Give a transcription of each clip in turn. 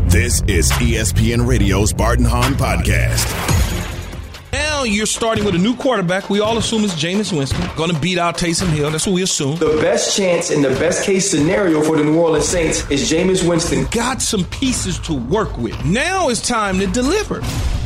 This is ESPN Radio's Bart and Hahn podcast. Now you're starting with a new quarterback. We all assume it's Jameis Winston. Going to beat out Taysom Hill. That's what we assume. The best chance in the best case scenario for the New Orleans Saints is Jameis Winston. Got some pieces to work with. Now it's time to deliver.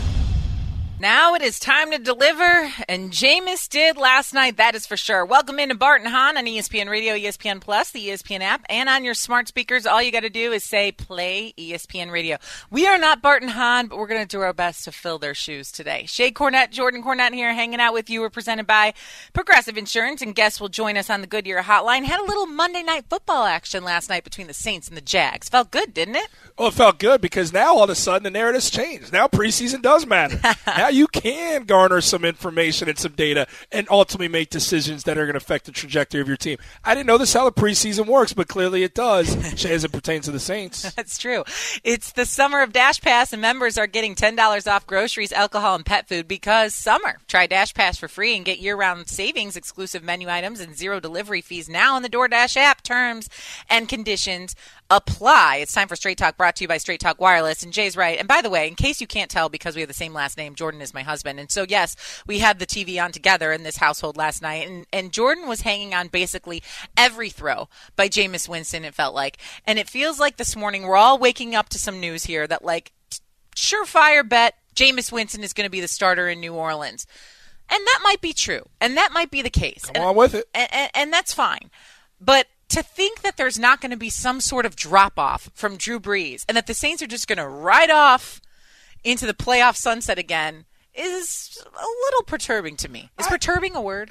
Now it is time to deliver, and Jameis did last night, that is for sure. Welcome into Bart and Hahn on ESPN Radio, ESPN Plus, the ESPN app, and on your smart speakers. All you got to do is say, play ESPN Radio. We are not Bart and Hahn, but we're going to do our best to fill their shoes today. Shay Cornett, Jordan Cornett here, hanging out with you. We're presented by Progressive Insurance, and guests will join us on the Goodyear Hotline. Had a little Monday Night Football action last night between the Saints and the Jags. Felt good, didn't it? Well, it felt good because now all of a sudden the narrative's changed. Now preseason does matter. Now you can garner some information and some data and ultimately make decisions that are going to affect the trajectory of your team. I didn't know this how the preseason works, but clearly it does, as it pertains to the Saints. That's true. It's the summer of Dash Pass, and members are getting $10 off groceries, alcohol, and pet food because summer. Try Dash Pass for free and get year-round savings, exclusive menu items, and zero delivery fees now in the DoorDash app. Terms and conditions apply. It's time for Straight Talk, brought to you by Straight Talk Wireless. And Jay's right. And by the way, in case you can't tell, because we have the same last name, Jordan is my husband. And so, yes, we had the TV on together in this household last night. And Jordan was hanging on basically every throw by Jameis Winston, it felt like. And it feels like this morning we're all waking up to some news here that, like, surefire bet Jameis Winston is going to be the starter in New Orleans. And that might be true. And that might be the case. Come on with it. And that's fine. But to think that there's not going to be some sort of drop-off from Drew Brees and that the Saints are just going to ride off into the playoff sunset again is a little perturbing to me. Is perturbing a word?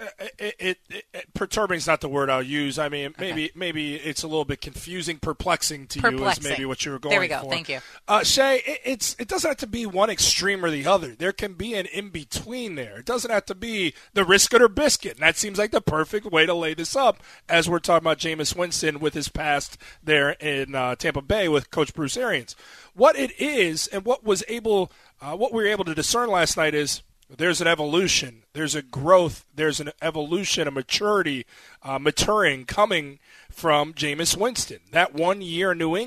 Perturbing is not the word I'll use. I mean, maybe it's a little bit confusing, perplexing to you is maybe what you were going for. There we go. Thank you. Shay, it doesn't have to be one extreme or the other. There can be an in-between there. It doesn't have to be the risk it or biscuit. And that seems like the perfect way to lay this up as we're talking about Jameis Winston with his past there in Tampa Bay with Coach Bruce Arians. What it is and what we were able to discern last night is there's an evolution, there's a growth, there's an evolution, a maturity, maturing coming from Jameis Winston. That 1 year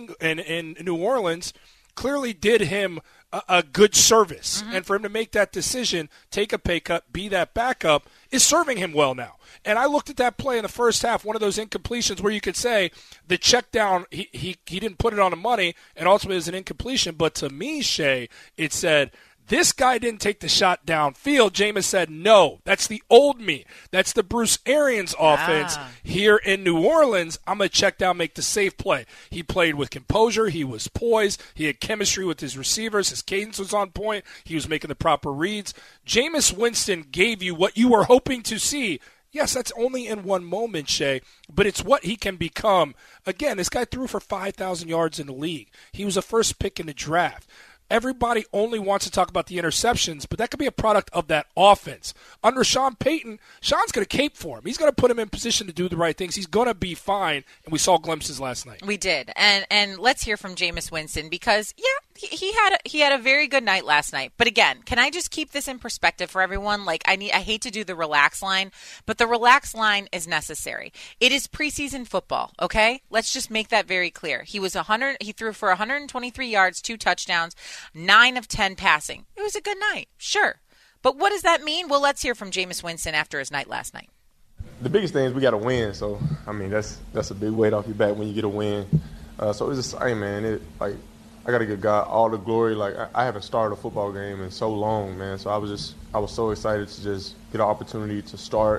in New Orleans clearly did him a good service. Mm-hmm. And for him to make that decision, take a pay cut, be that backup, is serving him well now. And I looked at that play in the first half, one of those incompletions where you could say the check down, he didn't put it on the money, and ultimately it was an incompletion. But to me, Shay, it said, this guy didn't take the shot downfield. Jameis said, no, that's the old me. That's the Bruce Arians offense here in New Orleans. I'm going to check down, make the safe play. He played with composure. He was poised. He had chemistry with his receivers. His cadence was on point. He was making the proper reads. Jameis Winston gave you what you were hoping to see. Yes, that's only in one moment, Shay, but it's what he can become. Again, this guy threw for 5,000 yards in the league. He was a first pick in the draft. Everybody only wants to talk about the interceptions, but that could be a product of that offense. Under Sean Payton, Sean's going to cape for him. He's going to put him in position to do the right things. He's going to be fine, and we saw glimpses last night. We did, and let's hear from Jameis Winston because, he had a very good night last night. But again, can I just keep this in perspective for everyone? Like, I hate to do the relax line, but the relax line is necessary. It is preseason football, okay? Let's just make that very clear. He threw for 123 yards, 2 touchdowns, 9 of 10 passing. It was a good night, sure. But what does that mean? Well, let's hear from Jameis Winston after his night last night. The biggest thing is we got to win. So, I mean, that's a big weight off your back when you get a win. So it's exciting, man. I got to give God all the glory. Like, I haven't started a football game in so long, man. So I was so excited to just get an opportunity to start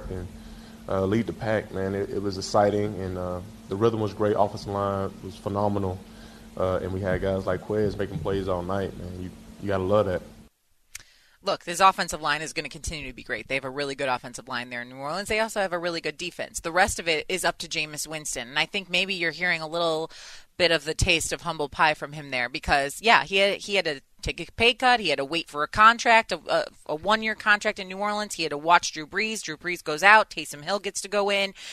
and lead the pack, man. It was exciting, and the rhythm was great. Offensive line was phenomenal. And we had guys like Quez making plays all night, man. You got to love that. Look, this offensive line is going to continue to be great. They have a really good offensive line there in New Orleans. They also have a really good defense. The rest of it is up to Jameis Winston. And I think maybe you're hearing a little bit of the taste of humble pie from him there because, he had to take a pay cut. He had to wait for a contract, a 1-year contract in New Orleans. He had to watch Drew Brees. Drew Brees goes out. Taysom Hill gets to go in.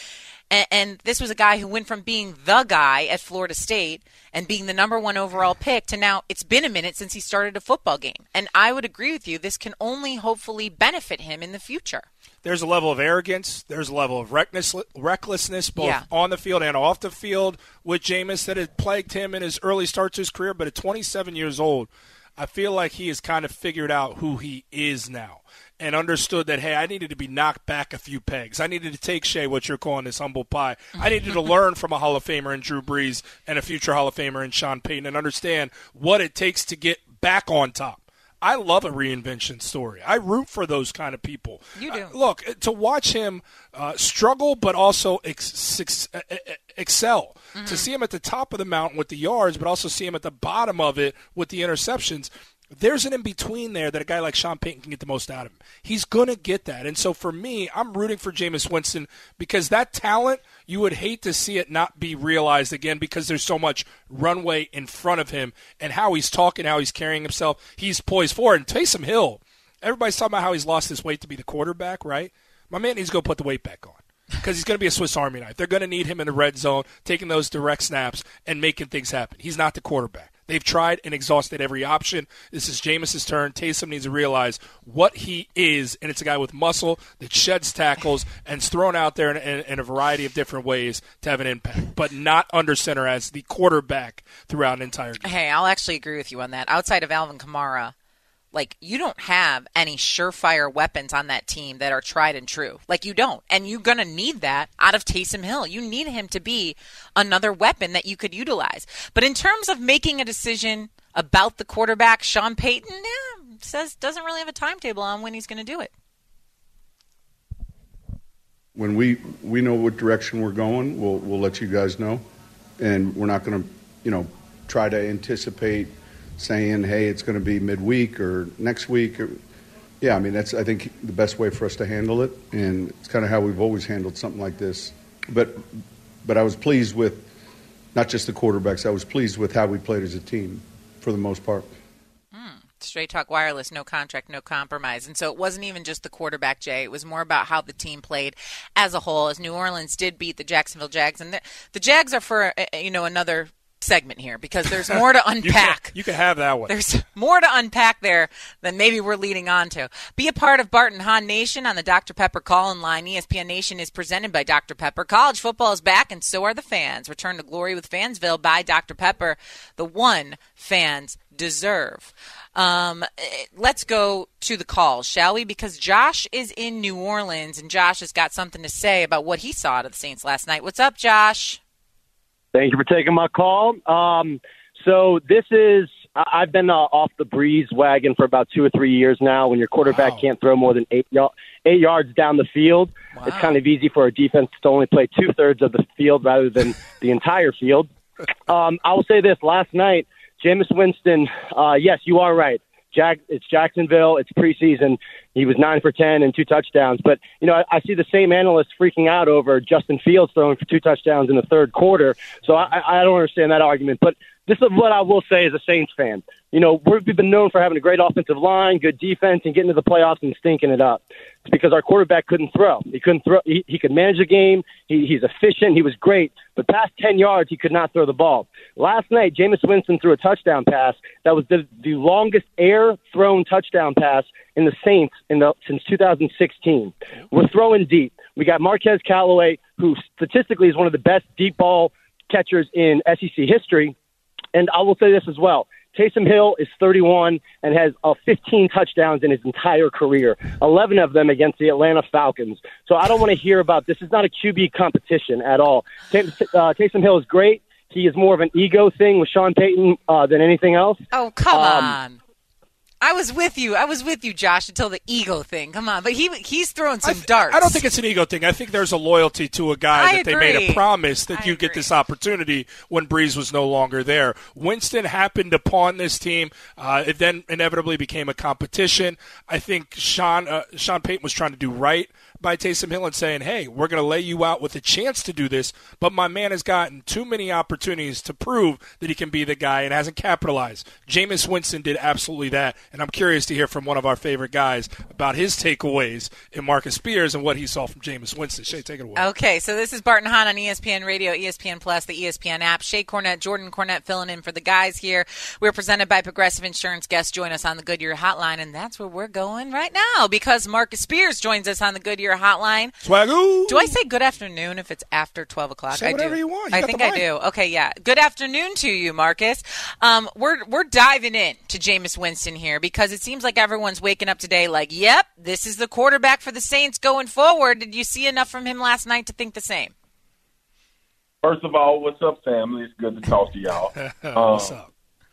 And this was a guy who went from being the guy at Florida State and being the number 1 overall pick to now it's been a minute since he started a football game. And I would agree with you. This can only hopefully benefit him in the future. There's a level of arrogance. There's a level of recklessness, both on the field and off the field with Jameis that had plagued him in his early start to his career. But at 27 years old, I feel like he has kind of figured out who he is now and understood that, hey, I needed to be knocked back a few pegs. I needed to take, Shay, what you're calling this humble pie. I needed to learn from a Hall of Famer in Drew Brees and a future Hall of Famer in Sean Payton and understand what it takes to get back on top. I love a reinvention story. I root for those kind of people. You do. Look, to watch him struggle but also excel, to see him at the top of the mountain with the yards but also see him at the bottom of it with the interceptions, there's an in-between there that a guy like Sean Payton can get the most out of him. He's going to get that. And so for me, I'm rooting for Jameis Winston because that talent, you would hate to see it not be realized again because there's so much runway in front of him and how he's talking, how he's carrying himself. He's poised for it. And Taysom Hill, everybody's talking about how he's lost his weight to be the quarterback, right? My man needs to go put the weight back on because he's going to be a Swiss Army knife. They're going to need him in the red zone, taking those direct snaps and making things happen. He's not the quarterback. They've tried and exhausted every option. This is Jameis's turn. Taysom needs to realize what he is, and it's a guy with muscle that sheds tackles and is thrown out there in a variety of different ways to have an impact, but not under center as the quarterback throughout an entire game. Hey, I'll actually agree with you on that. Outside of Alvin Kamara, like, you don't have any surefire weapons on that team that are tried and true. Like, you don't. And you're going to need that out of Taysom Hill. You need him to be another weapon that you could utilize. But in terms of making a decision about the quarterback, Sean Payton says doesn't really have a timetable on when he's going to do it. When we know what direction we're going, we'll let you guys know. And we're not going to, try to anticipate saying, hey, it's going to be midweek or next week. That's, I think, the best way for us to handle it, and it's kind of how we've always handled something like this. But I was pleased with not just the quarterbacks. I was pleased with how we played as a team for the most part. Straight Talk Wireless, no contract, no compromise. And so it wasn't even just the quarterback, Jay. It was more about how the team played as a whole, as New Orleans did beat the Jacksonville Jags. And the Jags are for, another segment here because there's more to unpack. You can have that one. There's more to unpack there than maybe we're leading on to. Be a part of Bart and Hahn Nation on the Dr. Pepper call-in line. ESPN Nation is presented by Dr. Pepper. College football is back, and so are the fans. Return to glory with Fansville by Dr. Pepper, the one fans deserve. Let's go to the calls, shall we? Because Josh is in New Orleans, and Josh has got something to say about what he saw out of the Saints last night. What's up, Josh? Thank you for taking my call. So this is I've been off the Breeze wagon for about 2 or 3 years now. When your quarterback can't throw more than 8 yards down the field, it's kind of easy for a defense to only play 2/3 of the field rather than the entire field. I will say this. Last night, Jameis Winston, yes, you are right. It's Jacksonville. It's preseason. He was 9 for 10 and 2 touchdowns. But, I see the same analysts freaking out over Justin Fields throwing for 2 touchdowns in the third quarter. So I don't understand that argument. But this is what I will say as a Saints fan. We've been known for having a great offensive line, good defense, and getting to the playoffs and stinking it up. It's because our quarterback couldn't throw. He couldn't throw. He could manage the game. He's efficient. He was great. But past 10 yards, he could not throw the ball. Last night, Jameis Winston threw a touchdown pass that was the longest air-thrown touchdown pass in the Saints since 2016. We're throwing deep. We got Marquez Callaway, who statistically is one of the best deep ball catchers in SEC history. And I will say this as well. Taysom Hill is 31 and has 15 touchdowns in his entire career, 11 of them against the Atlanta Falcons. So I don't want to hear about this. Is not a QB competition at all. Taysom Hill is great. He is more of an ego thing with Sean Payton than anything else. Oh, come on. I was with you, Josh, until the ego thing. Come on. But he's throwing some darts. I don't think it's an ego thing. I think there's a loyalty to a guy that they made a promise that you get this opportunity when Breeze was no longer there. Winston happened to pawn this team. It then inevitably became a competition. I think Sean Payton was trying to do right by Taysom Hill and saying, hey, we're going to lay you out with a chance to do this, but my man has gotten too many opportunities to prove that he can be the guy and hasn't capitalized. Jameis Winston did absolutely that, and I'm curious to hear from one of our favorite guys about his takeaways in Marcus Spears and what he saw from Jameis Winston. Shay, take it away. Okay, so this is Barton Hahn on ESPN Radio, ESPN Plus, the ESPN app. Shay Cornett, Jordan Cornett filling in for the guys here. We're presented by Progressive Insurance. Guests join us on the Goodyear Hotline, and that's where we're going right now because Marcus Spears joins us on the Goodyear Hotline. Swagoo! Do I say good afternoon if it's after 12 o'clock? Say whatever you want. I think I do. Okay, yeah. Good afternoon to you, Marcus. We're diving in to Jameis Winston here because it seems like everyone's waking up today like, yep, this is the quarterback for the Saints going forward. Did you see enough from him last night to think the same? First of all, what's up, family? It's good to talk to y'all. What's up?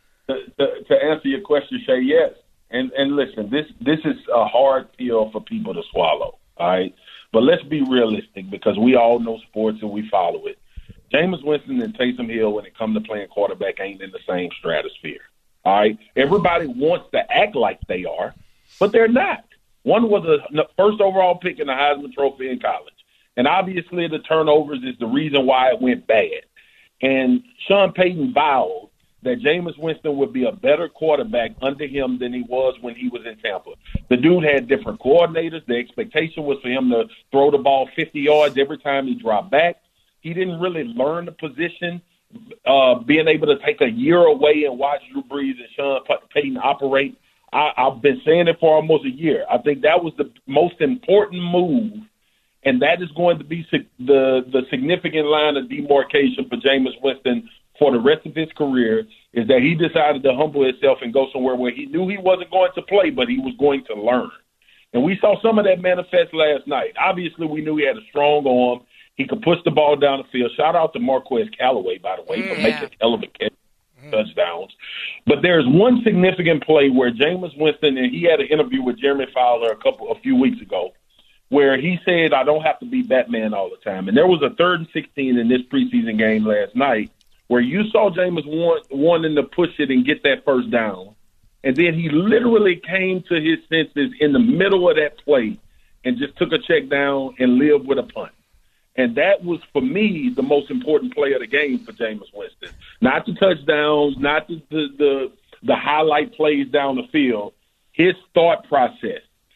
To answer your question, Shay, yes. And listen, this is a hard pill for people to swallow, all right? But let's be realistic because we all know sports and we follow it. Jameis Winston and Taysom Hill, when it comes to playing quarterback, ain't in the same stratosphere, all right? Everybody wants to act like they are, but they're not. One was the first overall pick in the Heisman Trophy in college. And obviously the turnovers is the reason why it went bad. And Sean Payton vowed that Jameis Winston would be a better quarterback under him than he was when he was in Tampa. The dude had different coordinators. The expectation was for him to throw the ball 50 yards every time he dropped back. He didn't really learn the position. Being able to take a year away and watch Drew Brees and Sean Payton operate, I've been saying it for almost a year. I think that was the most important move. And that is going to be the significant line of demarcation for Jameis Winston for the rest of his career is that he decided to humble himself and go somewhere where he knew he wasn't going to play, but he was going to learn. And we saw some of that manifest last night. Obviously, we knew he had a strong arm. He could push the ball down the field. Shout out to Marquez Callaway, by the way, for making hell of a catch. Touchdowns. But there's one significant play where Jameis Winston, and he had an interview with Jeremy Fowler a few weeks ago, where he said, I don't have to be Batman all the time. And there was a 3rd and 16 in this preseason game last night where you saw Jameis wanting to push it and get that first down. And then he literally came to his senses in the middle of that play and just took a check down and lived with a punt. And that was, for me, the most important play of the game for Jameis Winston. Not the touchdowns, not the highlight plays down the field. His thought process,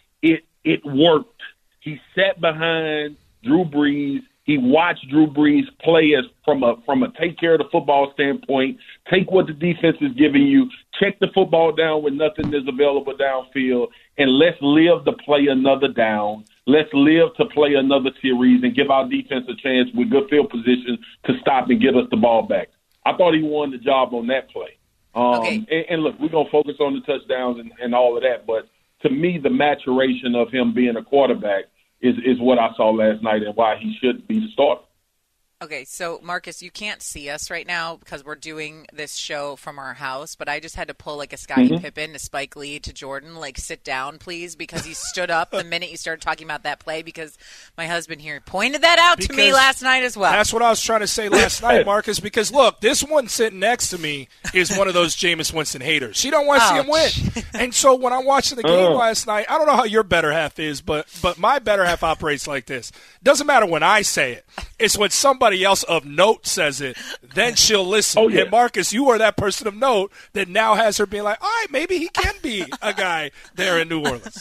it worked. He sat behind Drew Brees. He watched Drew Brees play as from a take care of the football standpoint, take what the defense is giving you, check the football down when nothing is available downfield, and let's live to play another down. Let's live to play another series and give our defense a chance with good field position to stop and get us the ball back. I thought he won the job on that play. And look, we're going to focus on the touchdowns and all of that, but to me, the maturation of him being a quarterback is what I saw last night and why he should be the starter. Okay, so Marcus, you can't see us right now because we're doing this show from our house, but I just had to pull like a Scottie Pippen to Spike Lee to Jordan, like sit down, please, because he stood up the minute you started talking about that play because my husband here pointed that out to me last night as well. That's what I was trying to say last night, Marcus, because look, this one sitting next to me is one of those Jameis Winston haters. She don't want to see him win. And so when I'm watching the game last night, I don't know how your better half is, but my better half operates like this. Doesn't matter when I say it. It's when somebody else of note says it, then she'll listen. Oh, yeah. And Marcus, you are that person of note that now has her being like, all right, maybe he can be a guy there in New Orleans.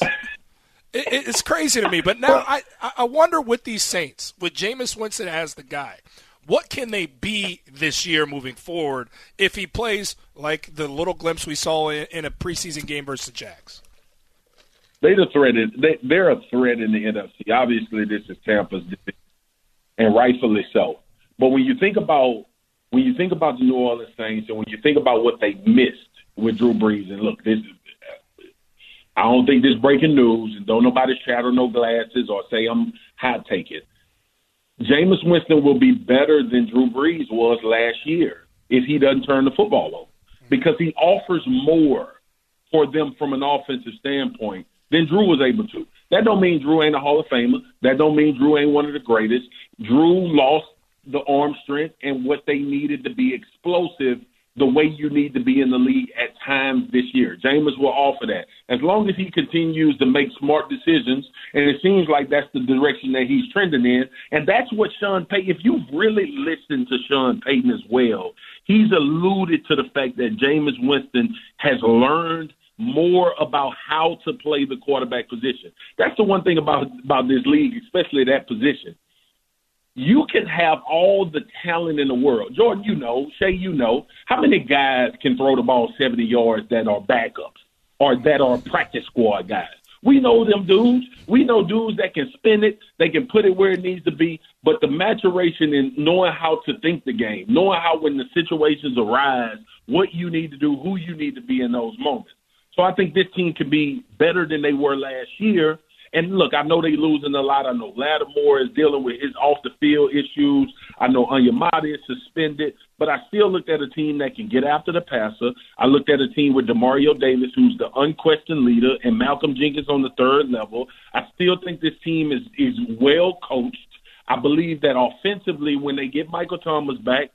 It's crazy to me. But now I wonder with these Saints, with Jameis Winston as the guy, what can they be this year moving forward if he plays like the little glimpse we saw in a preseason game versus the Jags? They're a threat in the NFC. Obviously, this is Tampa's division, and rightfully so. But when you think about the New Orleans Saints and when you think about what they missed with Drew Brees, and look, I don't think this breaking news, and don't nobody shatter no glasses or say I'm hot taking. Jameis Winston will be better than Drew Brees was last year if he doesn't turn the football over because he offers more for them from an offensive standpoint than Drew was able to. That don't mean Drew ain't a Hall of Famer. That don't mean Drew ain't one of the greatest. Drew lost the arm strength and what they needed to be explosive the way you need to be in the league at times this year. Jameis will offer that. As long as he continues to make smart decisions, and it seems like that's the direction that he's trending in, and that's what Sean Payton, if you've really listened to Sean Payton as well, he's alluded to the fact that Jameis Winston has learned more about how to play the quarterback position. That's the one thing about this league, especially that position. You can have all the talent in the world. Jordan, you know, Shay, you know, how many guys can throw the ball 70 yards that are backups or that are practice squad guys? We know them dudes. We know dudes that can spin it, they can put it where it needs to be, but the maturation in knowing how to think the game, knowing how when the situations arise, what you need to do, who you need to be in those moments. So I think this team can be better than they were last year. And look, I know they're losing a lot. I know Lattimore is dealing with his off-the-field issues. I know Onyemata is suspended. But I still looked at a team that can get after the passer. I looked at a team with DeMario Davis, who's the unquestioned leader, and Malcolm Jenkins on the third level. I still think this team is well coached. I believe that offensively, when they get Michael Thomas back,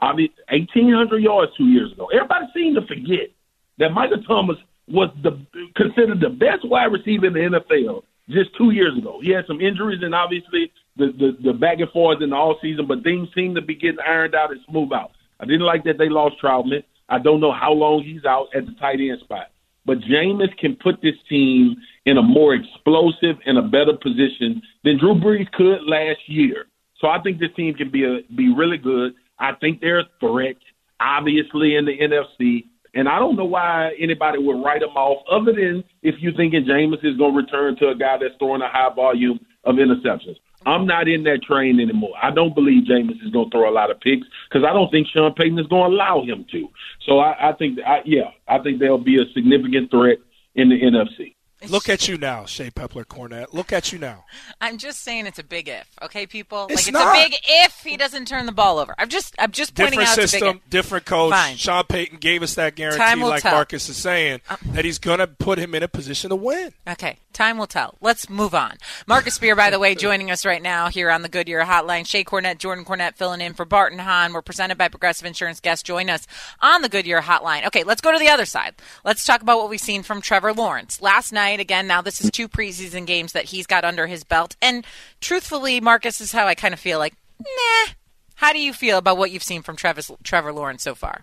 1,800 yards 2 years ago. Everybody seemed to forget that Michael Thomas was considered the best wide receiver in the NFL just 2 years ago. He had some injuries and obviously the back and forth in the all season, but things seem to be getting ironed out and smooth out. I didn't like that they lost Troutman. I don't know how long he's out at the tight end spot. But Jameis can put this team in a more explosive and a better position than Drew Brees could last year. So I think this team can be really good. I think they're a threat, obviously, in the NFC. And I don't know why anybody would write them off other than if you're thinking Jameis is going to return to a guy that's throwing a high volume of interceptions. I'm not in that train anymore. I don't believe Jameis is going to throw a lot of picks because I don't think Sean Payton is going to allow him to. So I think they'll be a significant threat in the NFC. Look at you now, Shea Pepler-Cornett. Look at you now. I'm just saying it's a big if, okay, people? It's a big if he doesn't turn the ball over. I'm just pointing out it's a big if. Different coach. Fine. Sean Payton gave us that guarantee, like tell. Marcus is saying, that he's going to put him in a position to win. Okay, time will tell. Let's move on. Marcus Spear, by the way, joining us right now here on the Goodyear Hotline. Shea Cornett, Jordan Cornett filling in for Barton Hahn. We're presented by Progressive Insurance. Guests join us on the Goodyear Hotline. Okay, let's go to the other side. Let's talk about what we've seen from Trevor Lawrence. Last night, again, now this is 2 preseason games that he's got under his belt. And truthfully, Marcus, is how I kind of feel like, nah. How do you feel about what you've seen from Trevor Lawrence so far?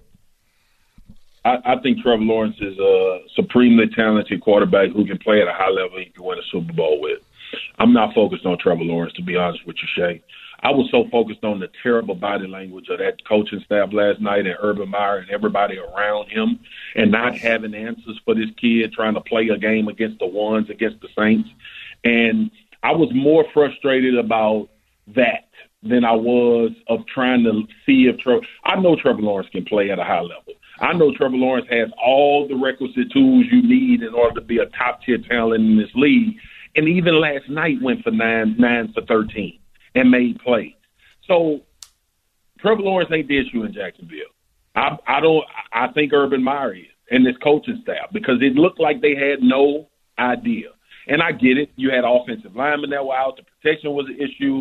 I think Trevor Lawrence is a supremely talented quarterback who can play at a high level he can win a Super Bowl with. I'm not focused on Trevor Lawrence, to be honest with you, Shay. I was so focused on the terrible body language of that coaching staff last night and Urban Meyer and everybody around him and not having answers for this kid trying to play a game against the ones, against the Saints. And I was more frustrated about that than I was of trying to see if Trevor – I know Trevor Lawrence can play at a high level. I know Trevor Lawrence has all the requisite tools you need in order to be a top-tier talent in this league. And even last night went for 9 for 13 and made plays. So Trevor Lawrence ain't the issue in Jacksonville. I think Urban Meyer is and this coaching staff because it looked like they had no idea. And I get it. You had offensive linemen that were out. The protection was an issue.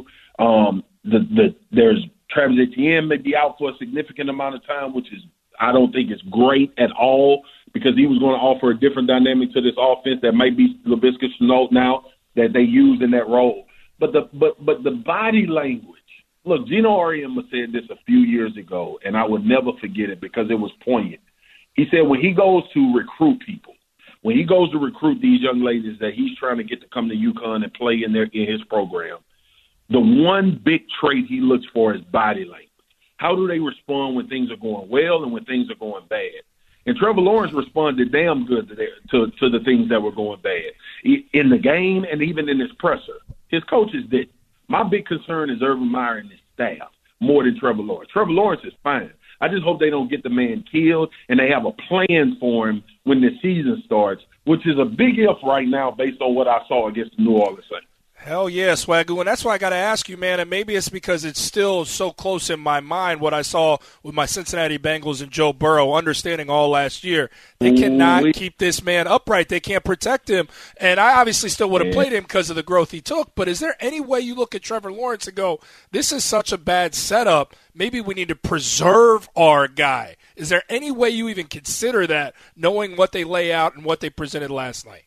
There's Travis Etienne may be out for a significant amount of time, which is I don't think it's great at all because he was going to offer a different dynamic to this offense that might be Laviska Shenault now that they use in that role. But the body language. Look, Gino Auriemma said this a few years ago, and I would never forget it because it was poignant. He said when he goes to recruit people, when he goes to recruit these young ladies that he's trying to get to come to UConn and play in his program, the one big trait he looks for is body language. How do they respond when things are going well and when things are going bad? And Trevor Lawrence responded damn good to the things that were going bad in the game and even in his presser. His coaches didn't. My big concern is Urban Meyer and his staff more than Trevor Lawrence. Trevor Lawrence is fine. I just hope they don't get the man killed and they have a plan for him when the season starts, which is a big if right now based on what I saw against the New Orleans Saints. Hell yeah, Swagoo. And that's why I got to ask you, man, and maybe it's because it's still so close in my mind what I saw with my Cincinnati Bengals and Joe Burrow, understanding all last year. They cannot keep this man upright. They can't protect him. And I obviously still would have played him because of the growth he took. But is there any way you look at Trevor Lawrence and go, this is such a bad setup, maybe we need to preserve our guy? Is there any way you even consider that, knowing what they lay out and what they presented last night?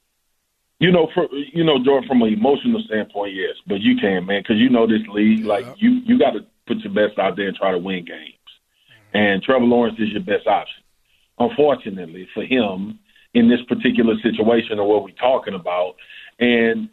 Jordan, from an emotional standpoint, yes, but you can, man, because this league, like you got to put your best out there and try to win games. And Trevor Lawrence is your best option. Unfortunately for him, in this particular situation of what we're talking about, and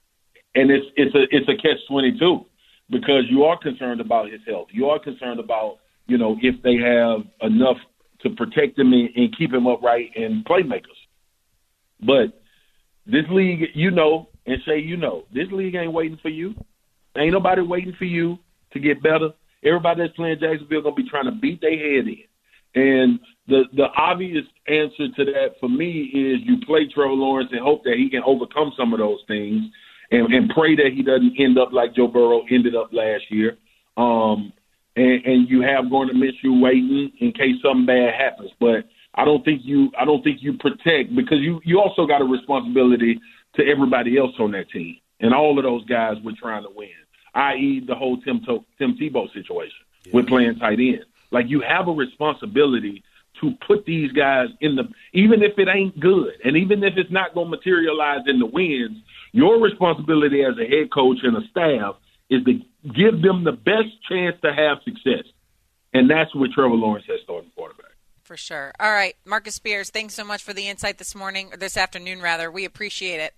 it's a catch-22 because you are concerned about his health. You are concerned about if they have enough to protect him and keep him upright and playmakers. But this league, and Shay, this league ain't waiting for you. Ain't nobody waiting for you to get better. Everybody that's playing Jacksonville going to be trying to beat their head in. And the obvious answer to that for me is you play Trevor Lawrence and hope that he can overcome some of those things and pray that he doesn't end up like Joe Burrow ended up last year. And you have Gardner Minshew waiting in case something bad happens. But I don't think you protect, because you also got a responsibility to everybody else on that team. And all of those guys were trying to win, i.e. the whole Tim Tebow situation with playing tight end. Like, you have a responsibility to put these guys even if it ain't good, and even if it's not going to materialize in the wins, your responsibility as a head coach and a staff is to give them the best chance to have success. And that's what Trevor Lawrence has starting quarterback. For sure. All right, Marcus Spears, thanks so much for the insight this afternoon. We appreciate it.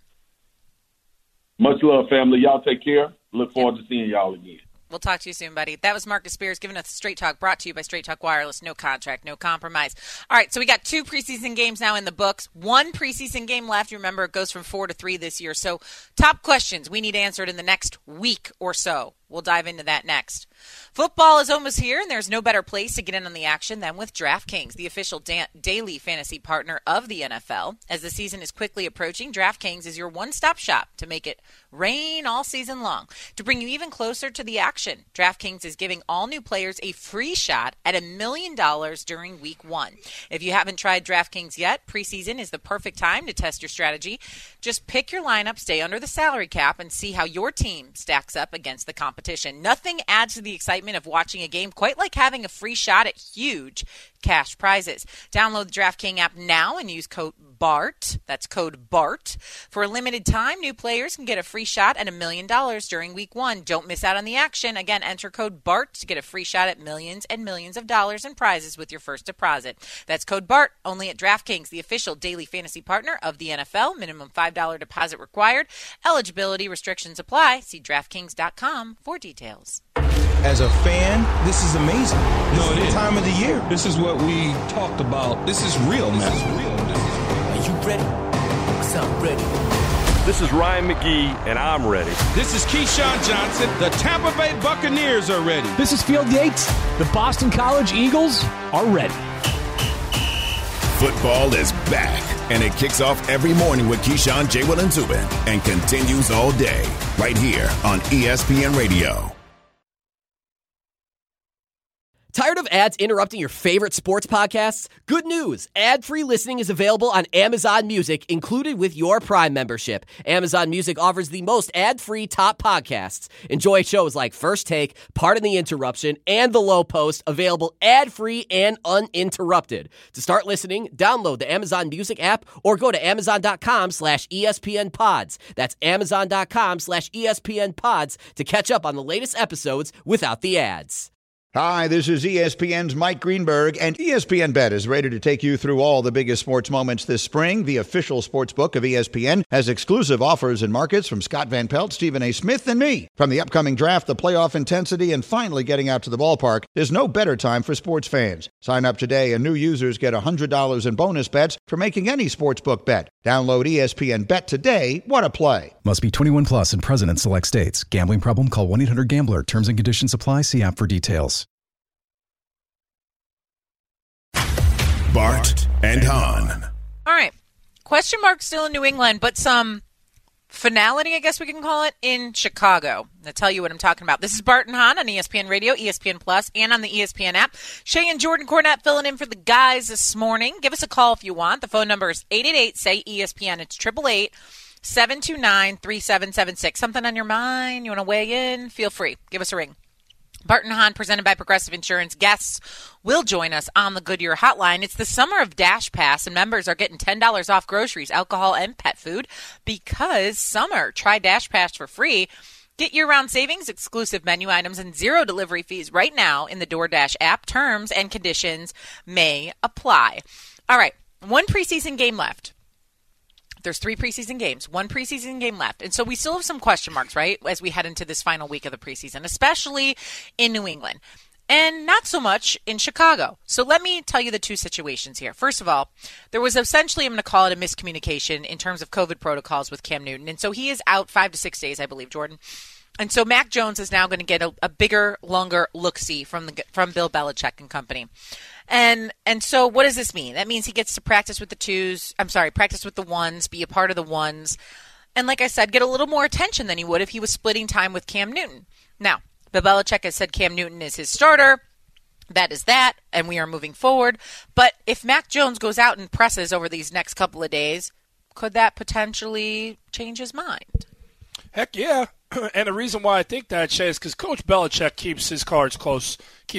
Much love, family. Y'all take care. Look forward to seeing y'all again. We'll talk to you soon, buddy. That was Marcus Spears giving us Straight Talk, brought to you by Straight Talk Wireless. No contract, no compromise. All right, so we got 2 preseason games now in the books. 1 preseason game left. You remember, it goes from 4 to 3 this year. So top questions we need answered in the next week or so. We'll dive into that next. Football is almost here, and there's no better place to get in on the action than with DraftKings, the official daily fantasy partner of the NFL. As the season is quickly approaching, DraftKings is your one-stop shop to make it rain all season long. To bring you even closer to the action, DraftKings is giving all new players a free shot at $1 million during Week 1. If you haven't tried DraftKings yet, preseason is the perfect time to test your strategy. Just pick your lineup, stay under the salary cap, and see how your team stacks up against the competition. Nothing adds to the excitement of watching a game quite like having a free shot at huge cash prizes. Download the DraftKings app now and use code BART. That's code BART. For a limited time, new players can get a free shot at $1 million during Week 1. Don't miss out on the action. Again, enter code BART to get a free shot at millions and millions of dollars in prizes with your first deposit. That's code BART, only at DraftKings, the official daily fantasy partner of the NFL. Minimum $5 deposit required. Eligibility restrictions apply. See DraftKings.com for details. As a fan, this is amazing. This is the time of the year. This is what we talked about. This is real, man. Are you ready? Because I'm ready. This is Ryan McGee, and I'm ready. This is Keyshawn Johnson. The Tampa Bay Buccaneers are ready. This is Field Yates. The Boston College Eagles are ready. Football is back, and it kicks off every morning with Keyshawn, J. Will, and Zubin, and continues all day right here on ESPN Radio. Tired of ads interrupting your favorite sports podcasts? Good news! Ad-free listening is available on Amazon Music, included with your Prime membership. Amazon Music offers the most ad-free top podcasts. Enjoy shows like First Take, Pardon the Interruption, and The Low Post, available ad-free and uninterrupted. To start listening, download the Amazon Music app or go to Amazon.com/ESPN Pods. That's Amazon.com/ESPN Pods to catch up on the latest episodes without the ads. Hi, this is ESPN's Mike Greenberg, and ESPN Bet is ready to take you through all the biggest sports moments this spring. The official sports book of ESPN has exclusive offers and markets from Scott Van Pelt, Stephen A. Smith, and me. From the upcoming draft, the playoff intensity, and finally getting out to the ballpark, there's no better time for sports fans. Sign up today, and new users get $100 in bonus bets for making any sportsbook bet. Download ESPN Bet today. What a play. Must be 21 plus and present in select states. Gambling problem? Call 1-800-GAMBLER. Terms and conditions apply. See app for details. Bart and Hahn. All right. Question mark still in New England, but some finality, I guess we can call it, in Chicago. I'll tell you what I'm talking about. This is Bart and Hahn on ESPN Radio, ESPN Plus, and on the ESPN app. Shay and Jordan Cornette filling in for the guys this morning. Give us a call if you want. The phone number is 888-SAY-ESPN. It's 888-729-3776. Something on your mind? You want to weigh in? Feel free. Give us a ring. Barton Hahn, presented by Progressive Insurance. Guests will join us on the Goodyear Hotline. It's the summer of Dash Pass, and members are getting $10 off groceries, alcohol, and pet food because summer. Try Dash Pass for free. Get year-round savings, exclusive menu items, and 0 delivery fees right now in the DoorDash app. Terms and conditions may apply. All right, one preseason game left. There's 3 preseason games, 1 preseason game left. And so we still have some question marks, right, as we head into this final week of the preseason, especially in New England. And not so much in Chicago. So let me tell you the 2 situations here. First of all, there was essentially, I'm going to call it a miscommunication in terms of COVID protocols with Cam Newton. And so he is out 5 to 6 days, I believe, Jordan. And so Mac Jones is now going to get a bigger, longer look-see from Bill Belichick and company. And so what does this mean? That means he gets to practice with practice with the ones, be a part of the ones. And like I said, get a little more attention than he would if he was splitting time with Cam Newton. Now, Bill Belichick has said Cam Newton is his starter. That is that, and we are moving forward. But if Mac Jones goes out and presses over these next couple of days, could that potentially change his mind? Heck yeah. And the reason why I think that, Shay, is because Coach Belichick keeps his cards close. He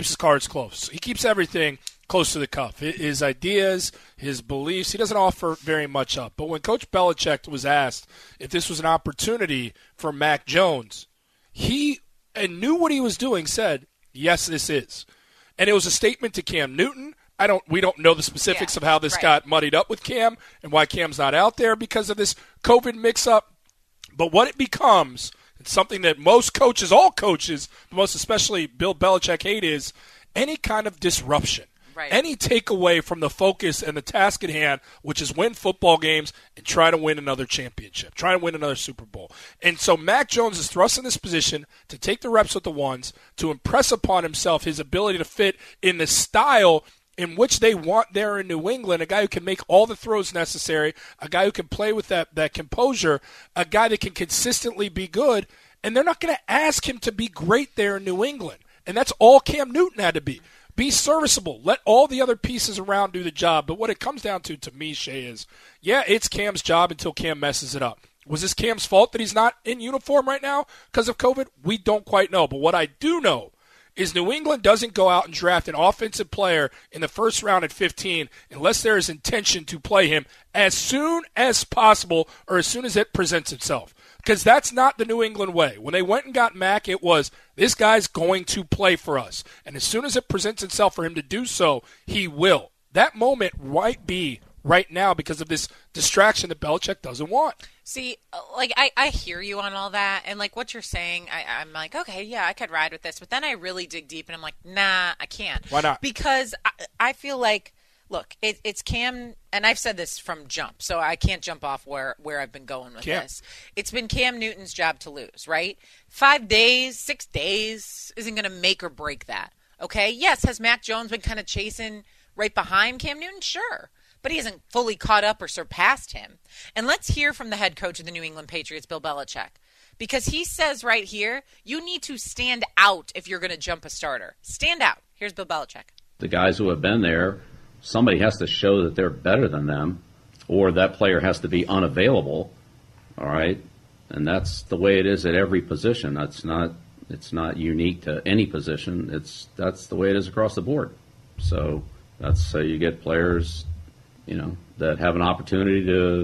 keeps everything close to the cuff. His ideas, his beliefs, he doesn't offer very much up. But when Coach Belichick was asked if this was an opportunity for Mac Jones, he knew what he was doing, said, yes, this is. And it was a statement to Cam Newton. We don't know the specifics of how this got muddied up with Cam and why Cam's not out there because of this COVID mix-up. But what it becomes, it's something that most coaches, all coaches, but most especially Bill Belichick hate, is any kind of disruption. Right. Any takeaway from the focus and the task at hand, which is win football games and try to win another championship, try to win another Super Bowl. And so Mac Jones is thrust in this position to take the reps with the ones, to impress upon himself his ability to fit in the style in which they want there in New England, a guy who can make all the throws necessary, a guy who can play with that composure, a guy that can consistently be good, and they're not going to ask him to be great there in New England. And that's all Cam Newton had to be. Be serviceable. Let all the other pieces around do the job. But what it comes down to me, Shay, is, yeah, it's Cam's job until Cam messes it up. Was this Cam's fault that he's not in uniform right now because of COVID? We don't quite know. But what I do know is New England doesn't go out and draft an offensive player in the first round at 15 unless there is intention to play him as soon as possible or as soon as it presents itself. Because that's not the New England way. When they went and got Mac, it was, this guy's going to play for us. And as soon as it presents itself for him to do so, he will. That moment might be right now because of this distraction that Belichick doesn't want. See, like, I hear you on all that, and, like, what you're saying, I'm like, okay, yeah, I could ride with this. But then I really dig deep, and I'm like, nah, I can't. Why not? Because I feel like, look, it's Cam, and I've said this from jump, so I can't jump off where I've been going with this. It's been Cam Newton's job to lose, right? 5 days, 6 days isn't going to make or break that, okay? Yes, has Mac Jones been kind of chasing right behind Cam Newton? Sure. But he hasn't fully caught up or surpassed him. And let's hear from the head coach of the New England Patriots, Bill Belichick. Because he says right here, you need to stand out if you're going to jump a starter. Stand out. Here's Bill Belichick. The guys who have been there, somebody has to show that they're better than them, or that player has to be unavailable, all right? And that's the way it is at every position. It's not unique to any position. That's the way it is across the board. So that's how you get players, that have an opportunity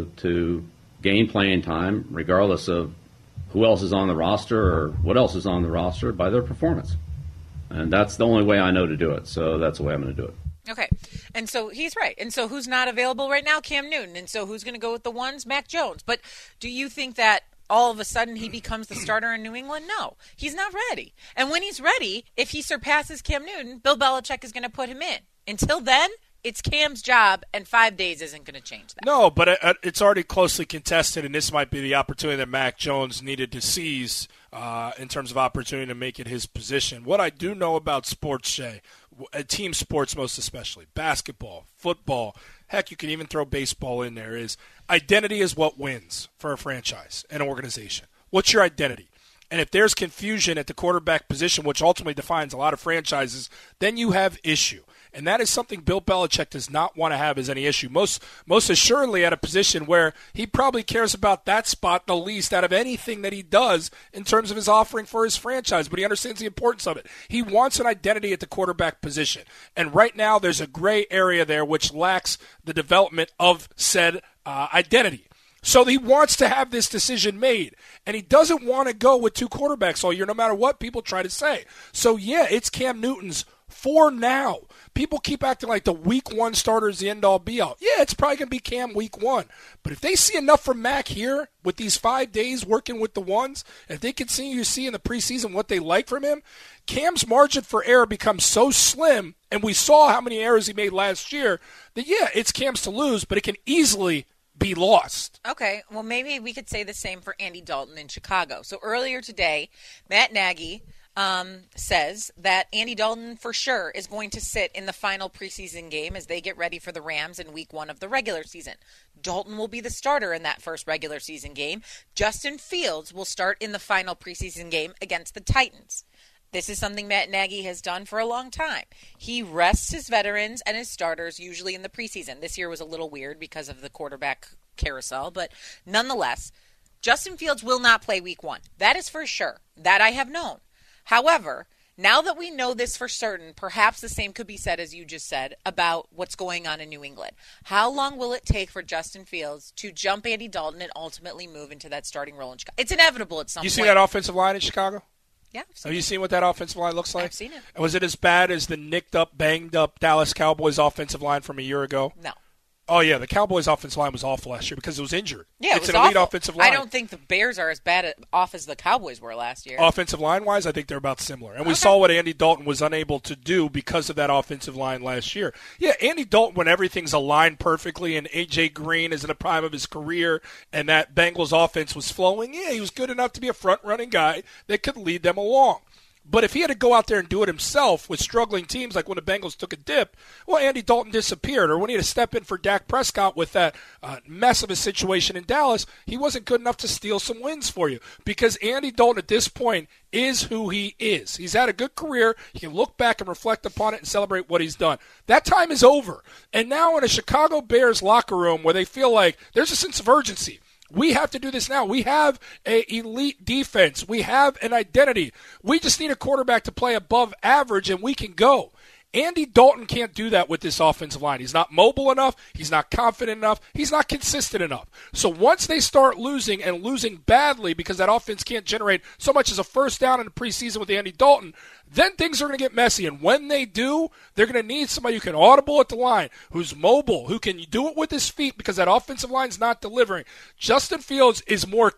to gain playing time, regardless of who else is on the roster or what else is on the roster, by their performance. And that's the only way I know to do it. So that's the way I'm going to do it. Okay. And so he's right. And so who's not available right now? Cam Newton. And so who's going to go with the ones? Mac Jones. But do you think that all of a sudden he becomes the starter in New England? No. He's not ready. And when he's ready, if he surpasses Cam Newton, Bill Belichick is going to put him in. Until then, it's Cam's job, and 5 days isn't going to change that. No, but it's already closely contested, and this might be the opportunity that Mac Jones needed to seize in terms of opportunity to make it his position. What I do know about sports, Shay, team sports most especially, basketball, football, heck, you can even throw baseball in there, is identity is what wins for a franchise, an organization. What's your identity? And if there's confusion at the quarterback position, which ultimately defines a lot of franchises, then you have issue. And that is something Bill Belichick does not want to have as any issue. Most assuredly at a position where he probably cares about that spot the least out of anything that he does in terms of his offering for his franchise. But he understands the importance of it. He wants an identity at the quarterback position. And right now there's a gray area there which lacks the development of said identity. So he wants to have this decision made, and he doesn't want to go with two quarterbacks all year, no matter what people try to say. So, yeah, it's Cam Newton's for now. People keep acting like the week 1 starter is the end-all, be-all. Yeah, it's probably going to be Cam week 1. But if they see enough from Mac here with these 5 days working with the ones, if they continue to see in the preseason what they like from him, Cam's margin for error becomes so slim, and we saw how many errors he made last year, that, yeah, it's Cam's to lose, but it can easily be lost. Okay, well, maybe we could say the same for Andy Dalton in Chicago. So earlier today, Matt Nagy says that Andy Dalton for sure is going to sit in the final preseason game as they get ready for the Rams in week 1 of the regular season. Dalton will be the starter in that first regular season game. Justin Fields will start in the final preseason game against the Titans. This is something Matt Nagy has done for a long time. He rests his veterans and his starters usually in the preseason. This year was a little weird because of the quarterback carousel, but nonetheless, Justin Fields will not play week 1. That is for sure. That I have known. However, now that we know this for certain, perhaps the same could be said, as you just said, about what's going on in New England. How long will it take for Justin Fields to jump Andy Dalton and ultimately move into that starting role in Chicago? It's inevitable at some point. You see that offensive line in Chicago? Yeah. Have you seen what that offensive line looks like? I've seen it. Was it as bad as the nicked up, banged up Dallas Cowboys offensive line from a year ago? No. Oh, yeah, the Cowboys offensive line was awful last year because it was injured. Yeah, it's an elite awful offensive line. I don't think the Bears are as bad off as the Cowboys were last year. Offensive line-wise, I think they're about similar. And we saw what Andy Dalton was unable to do because of that offensive line last year. Yeah, Andy Dalton, when everything's aligned perfectly and A.J. Green is in the prime of his career and that Bengals offense was flowing, yeah, he was good enough to be a front-running guy that could lead them along. But if he had to go out there and do it himself with struggling teams like when the Bengals took a dip, well, Andy Dalton disappeared. Or when he had to step in for Dak Prescott with that mess of a situation in Dallas, he wasn't good enough to steal some wins for you. Because Andy Dalton at this point is who he is. He's had a good career. He can look back and reflect upon it and celebrate what he's done. That time is over. And now in a Chicago Bears locker room where they feel like there's a sense of urgency. We have to do this now. We have an elite defense. We have an identity. We just need a quarterback to play above average, and we can go. Andy Dalton can't do that with this offensive line. He's not mobile enough. He's not confident enough. He's not consistent enough. So once they start losing and losing badly because that offense can't generate so much as a first down in the preseason with Andy Dalton, then things are going to get messy. And when they do, they're going to need somebody who can audible at the line, who's mobile, who can do it with his feet because that offensive line's not delivering. Justin Fields is most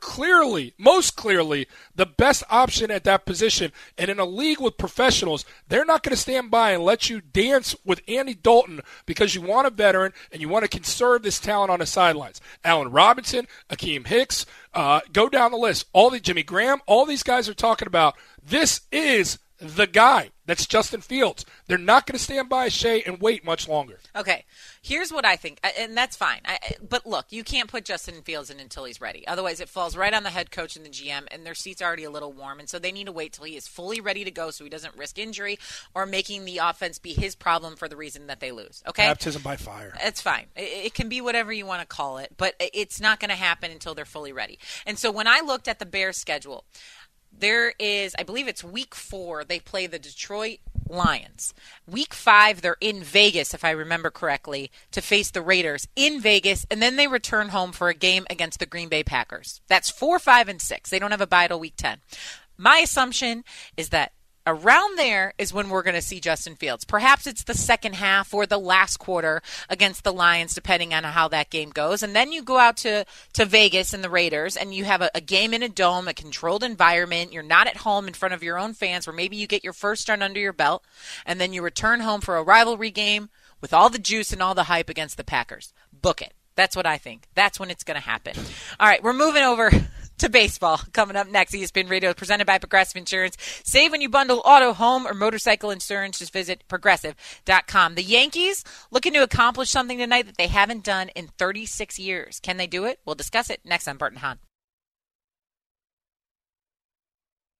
clearly, the best option at that position. And in a league with professionals, they're not going to stand by and let you dance with Andy Dalton because you want a veteran and you want to conserve this talent on the sidelines. Allen Robinson, Akeem Hicks, go down the list. Jimmy Graham, all these guys are talking about this is the guy. That's Justin Fields. They're not going to stand by Shea and wait much longer. Okay, here's what I think, and that's fine. But look, you can't put Justin Fields in until he's ready. Otherwise, it falls right on the head coach and the GM, and their seat's already a little warm, and so they need to wait till he is fully ready to go so he doesn't risk injury or making the offense be his problem for the reason that they lose. Okay, baptism by fire. It's fine. It can be whatever you want to call it, but it's not going to happen until they're fully ready. And so when I looked at the Bears' schedule, there is, I believe it's week 4, they play the Detroit Lions. Week 5, they're in Vegas, if I remember correctly, to face the Raiders in Vegas, and then they return home for a game against the Green Bay Packers. That's 4, 5, and 6. They don't have a bye till week 10. My assumption is that around there is when we're going to see Justin Fields. Perhaps it's the second half or the last quarter against the Lions, depending on how that game goes. And then you go out to Vegas and the Raiders, and you have a game in a dome, a controlled environment. You're not at home in front of your own fans where maybe you get your first run under your belt, and then you return home for a rivalry game with all the juice and all the hype against the Packers. Book it. That's what I think. That's when it's going to happen. All right, we're moving over to baseball. Coming up next, ESPN Radio, presented by Progressive Insurance. Save when you bundle auto, home, or motorcycle insurance. Just visit Progressive.com. The Yankees looking to accomplish something tonight that they haven't done in 36 years. Can they do it? We'll discuss it next on Bert and Hahn.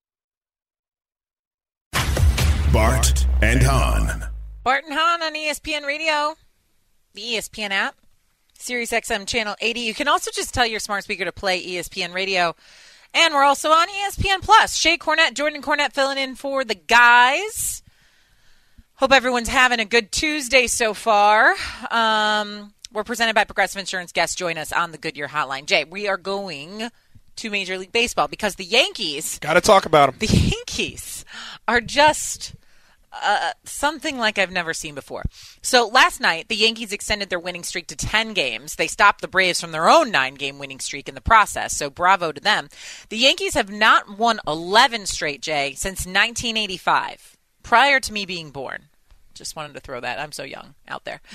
Bart and Hahn. Bart and Hahn on ESPN Radio, the ESPN app, Sirius XM Channel 80. You can also just tell your smart speaker to play ESPN Radio. And we're also on ESPN Plus. Shea Cornette, Jordan Cornette filling in for the guys. Hope everyone's having a good Tuesday so far. We're presented by Progressive Insurance. Guests join us on the Goodyear Hotline. Jay, we are going to Major League Baseball because the Yankees... Got to talk about them. The Yankees are just something like I've never seen before. So last night, the Yankees extended their winning streak to 10 games. They stopped the Braves from their own 9-game winning streak in the process, so bravo to them. The Yankees have not won 11 straight, Jay, since 1985, prior to me being born. Just wanted to throw that. I'm so young out there.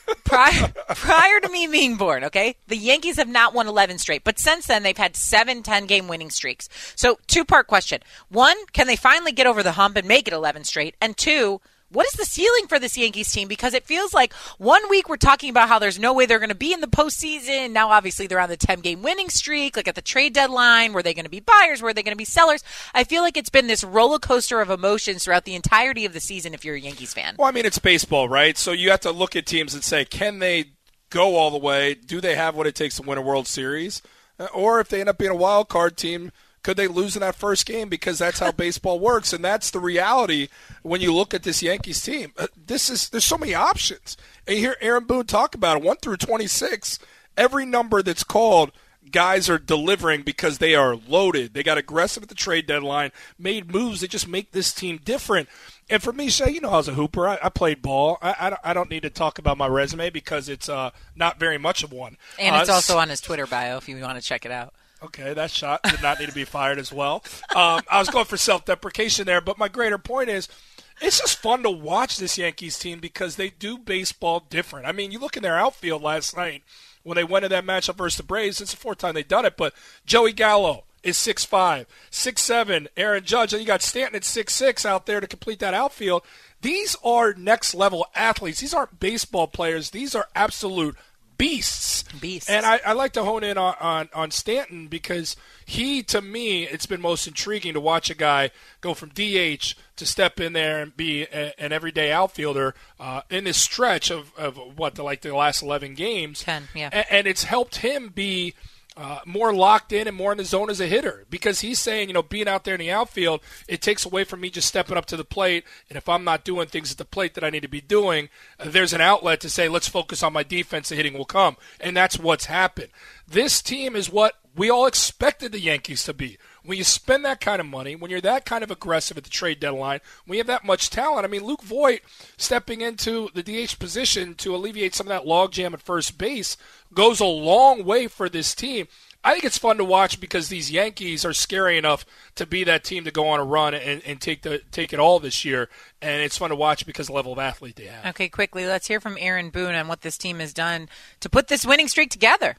Prior to me being born, okay? The Yankees have not won 11 straight. But since then, they've had 7 10-game winning streaks. So, two-part question. 1, can they finally get over the hump and make it 11 straight? And 2, what is the ceiling for this Yankees team? Because it feels like 1 week we're talking about how there's no way they're going to be in the postseason. Now, obviously, they're on the 10-game winning streak, like at the trade deadline. Were they going to be buyers? Were they going to be sellers? I feel like it's been this roller coaster of emotions throughout the entirety of the season if you're a Yankees fan. Well, I mean, it's baseball, right? So you have to look at teams and say, can they go all the way? Do they have what it takes to win a World Series? Or if they end up being a wild card team, could they lose in that first game? Because that's how baseball works, and that's the reality when you look at this Yankees team. There's so many options. And you hear Aaron Boone talk about it, 1 through 26. Every number that's called, guys are delivering because they are loaded. They got aggressive at the trade deadline, made moves that just make this team different. And for me, Shay, you know I was a hooper. I played ball. I don't need to talk about my resume because it's not very much of one. And it's also on his Twitter bio if you want to check it out. Okay, that shot did not need to be fired as well. I was going for self-deprecation there, but my greater point is it's just fun to watch this Yankees team because they do baseball different. I mean, you look in their outfield last night when they went in that matchup versus the Braves. It's the 4th time they've done it, but Joey Gallo is 6'5", 6'7", Aaron Judge, and you got Stanton at 6'6" out there to complete that outfield. These are next-level athletes. These aren't baseball players. These are absolute beasts. And I like to hone in on Stanton because he, to me, it's been most intriguing to watch a guy go from DH to step in there and be an everyday outfielder in this stretch of the last 11 games. 10, yeah. And it's helped him be more locked in and more in the zone as a hitter because he's saying, being out there in the outfield, it takes away from me just stepping up to the plate. And if I'm not doing things at the plate that I need to be doing, there's an outlet to say, let's focus on my defense. The hitting will come. And that's what's happened. This team is what we all expected the Yankees to be. When you spend that kind of money, when you're that kind of aggressive at the trade deadline, when you have that much talent, I mean, Luke Voit stepping into the DH position to alleviate some of that logjam at first base goes a long way for this team. I think it's fun to watch because these Yankees are scary enough to be that team to go on a run and take it all this year. And it's fun to watch because of the level of athlete they have. Okay, quickly, let's hear from Aaron Boone on what this team has done to put this winning streak together.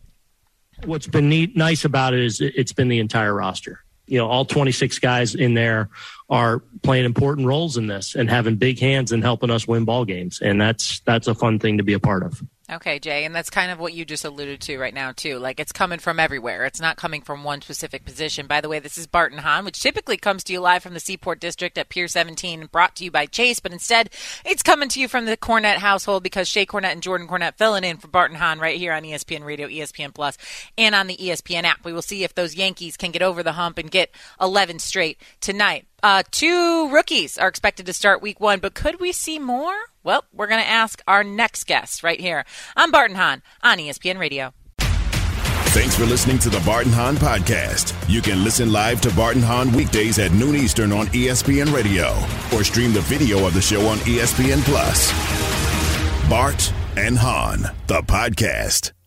What's been nice about it is it's been the entire roster. All 26 guys in there are playing important roles in this and having big hands and helping us win ball games. And that's a fun thing to be a part of. Okay, Jay, and that's kind of what you just alluded to right now, too. Like, it's coming from everywhere. It's not coming from one specific position. By the way, this is Bart and Hahn, which typically comes to you live from the Seaport District at Pier 17, brought to you by Chase. But instead, it's coming to you from the Cornette household because Shea Cornette and Jordan Cornette filling in for Bart and Hahn right here on ESPN Radio, ESPN Plus, and on the ESPN app. We will see if those Yankees can get over the hump and get 11 straight tonight. 2 rookies are expected to start week 1, but could we see more? Well, we're going to ask our next guest right here. I'm Bart and Hahn on ESPN Radio. Thanks for listening to the Bart and Hahn podcast. You can listen live to Bart and Hahn weekdays at noon Eastern on ESPN Radio or stream the video of the show on ESPN Plus. Bart and Hahn, the podcast.